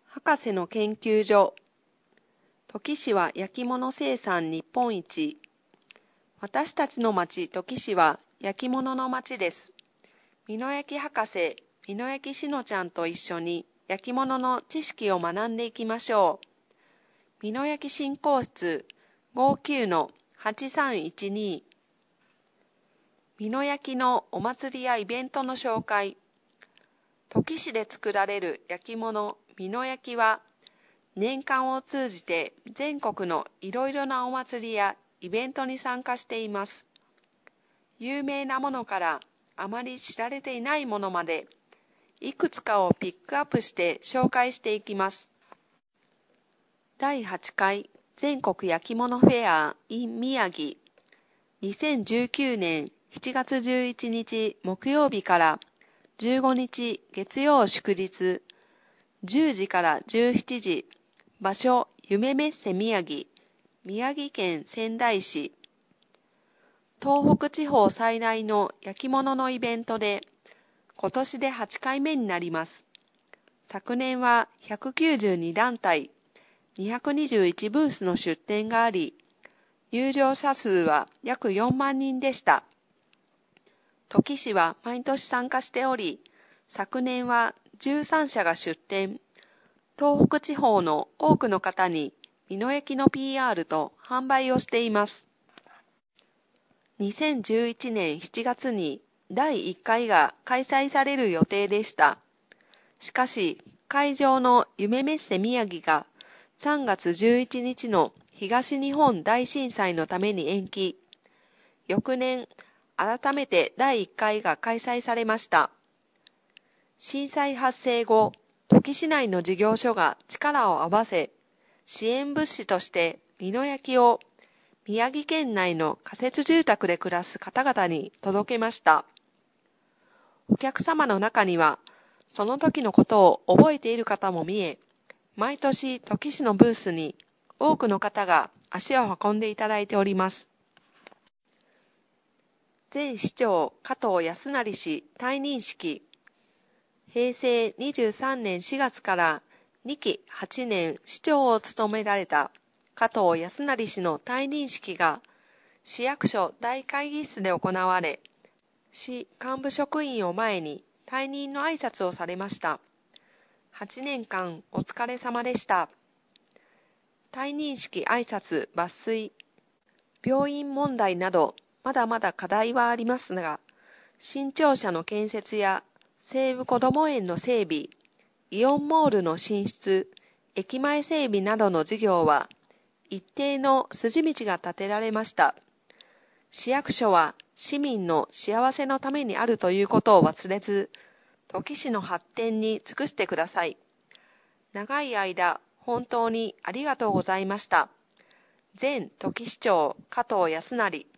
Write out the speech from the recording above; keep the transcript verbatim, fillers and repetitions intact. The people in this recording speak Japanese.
博士の研究所。土岐市は焼き物生産日本一。私たちの町土岐市は焼き物の町です。美濃焼博士、美濃焼しのちゃんと一緒に焼き物の知識を学んでいきましょう。美濃焼振興室 ごじゅうきゅうのはちさんいちに。美濃焼のお祭りやイベントの紹介。土岐市で作られる焼き物美濃焼は年間を通じて全国のいろいろなお祭りやイベントに参加しています。有名なものからあまり知られていないものまでいくつかをピックアップして紹介していきます。だいはちかい全国焼き物フェア in 宮城。にせんじゅうきゅうねんしちがつじゅういちにち木曜日からじゅうごにち月曜祝日、じゅうじからじゅうしちじ、場所夢メッセ宮城、宮城県仙台市。東北地方最大の焼き物のイベントで、今年ではちかいめになります。昨年はひゃくきゅうじゅうにだんたい、にひゃくにじゅういちブースの出展があり、入場者数は約よんまんにんでした。土岐市は毎年参加しており、昨年はじゅうさんしゃが出展。東北地方の多くの方に美濃焼の ピーアール と販売をしています。にせんじゅういちねんしちがつにだいいっかいが開催される予定でした。しかし、会場の夢メッセ宮城がさんがつじゅういちにちの東日本大震災のために延期。翌年、改めてだいいっかいが開催されました。震災発生後、土岐市内の事業所が力を合わせ、支援物資として美濃焼を宮城県内の仮設住宅で暮らす方々に届けました。お客様の中には、その時のことを覚えている方も見え、毎年土岐市のブースに多くの方が足を運んでいただいております。前市長加藤康成氏退任式。へいせいにじゅうさんねんしがつからにきはちねん市長を務められた加藤康成氏の退任式が市役所大会議室で行われ、市幹部職員を前に退任の挨拶をされました。はちねんかんお疲れ様でした。退任式挨拶抜粋。病院問題などまだまだ課題はありますが、新庁舎の建設や西武こども園の整備、イオンモールの進出、駅前整備などの事業は一定の筋道が立てられました。市役所は市民の幸せのためにあるということを忘れず、土岐市の発展に尽くしてください。長い間、本当にありがとうございました。前土岐市長加藤康成。